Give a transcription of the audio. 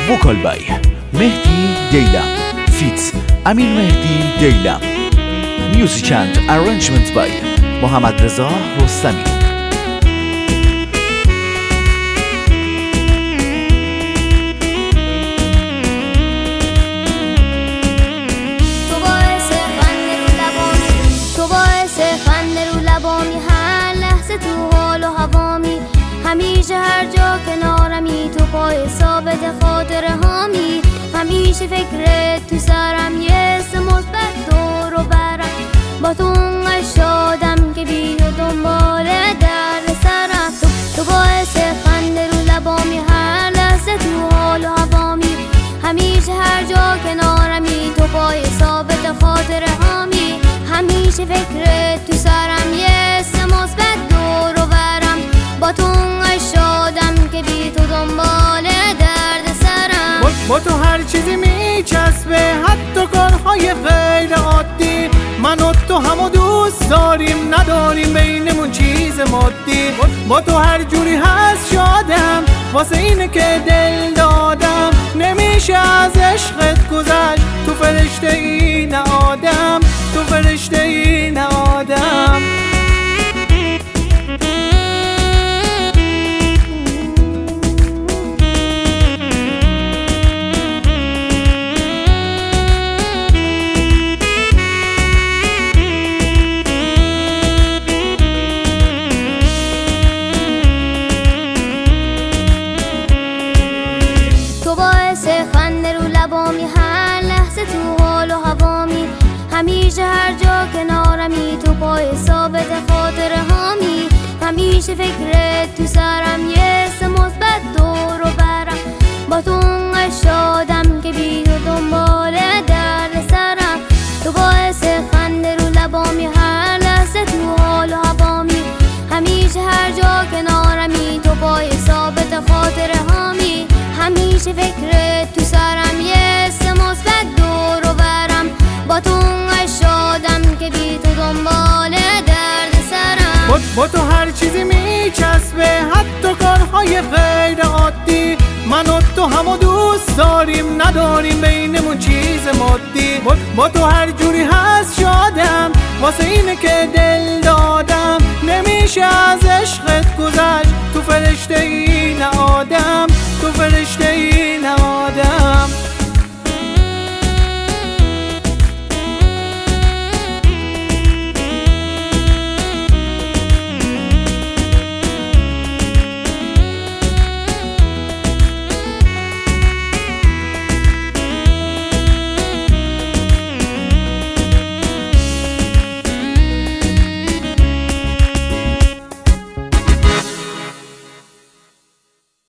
وکال بای مهدی دیلم فیت امیر مهدی دیلم. میوزیک اند ارنجمنت بای محمد رضا رستمی. همیشه هر جا کنارمی، تو پای ثابت خاطره هامی. همیشه فکرت تو سرم، یه حس مثبت دور و برم. با تو اونقدر شادم که بی و دنبال درد سرم. تو باعث خنده رو لبامی، هر لحظه تو حال و هوامی. همیشه هر جا کنارمی، تو پای ثابت خاطره هامی. همیشه فکرت تو سرم، یه حس مثبت دور و برم. با تو شادم که بی تو دنبال درد سرم. با تو هر چیزی میچسبه، حتی کارهای غیر عادی. من و تو همو دوست داریم، نداریم بینمون چیز مادی. با تو هر جوری هست شادم، واسه اینه که دل دادم. نمیشه از عشقت گذشت، تو فرشته ای نه آدم، تو فرشته ای نه آدم. خنده رو لبامی، هر لحظه تو حال و هوامی. همیشه هر جا کنارمی، تو پای ثابت خاطره هامی. همیشه فکرت تو سرم، یه حس مثبت دور و برم. با تو اونقدر شادم که بی تو دنبال درد سرم. تو باعث خنده رو لبامی، هر لحظه تو حال و هوامی. همیشه هر جا کنارمی، تو پای ثابت خاطره هامی. همیشه فکرت تو سرم، یه حس مثبت دور و برم. با تو اونقدر شادم که بی تو دنبال درد سرم. با تو هر چیزی میچسبه، حتی کارهای غیر عادی. من و تو همو دوست داریم، نداریم بینمون چیز مادی. با تو هر جوری هست شادم، واسه اینه که دل دادم. نمیشه از عشقت گذشت، تو فرشته ای